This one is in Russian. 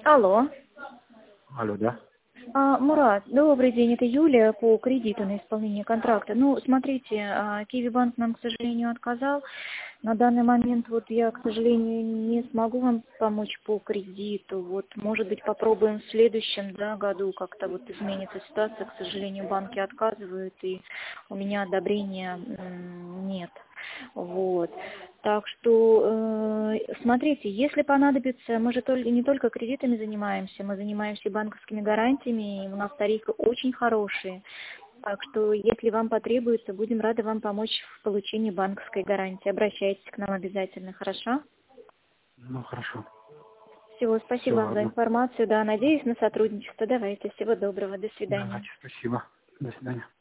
Алло. Алло, да? Мурат, добрый день, это Юлия по кредиту на исполнение контракта. Ну, смотрите, Киви банк нам, к сожалению, отказал. На данный момент вот я, к сожалению, не смогу вам помочь по кредиту. Вот, может быть, попробуем в следующем, да, году как-то вот изменится ситуация. К сожалению, банки отказывают, и у меня одобрения нет. Вот. Так что, смотрите, если понадобится, мы же не только кредитами занимаемся, мы занимаемся и банковскими гарантиями, и у нас тарифы очень хорошие. Так что, если вам потребуется, будем рады вам помочь в получении банковской гарантии. Обращайтесь к нам обязательно, хорошо? Ну, хорошо. Всего спасибо Все, вам за ладно. информацию. Да, надеюсь на сотрудничество. Давайте, всего доброго, до свидания. Давайте, спасибо. До свидания.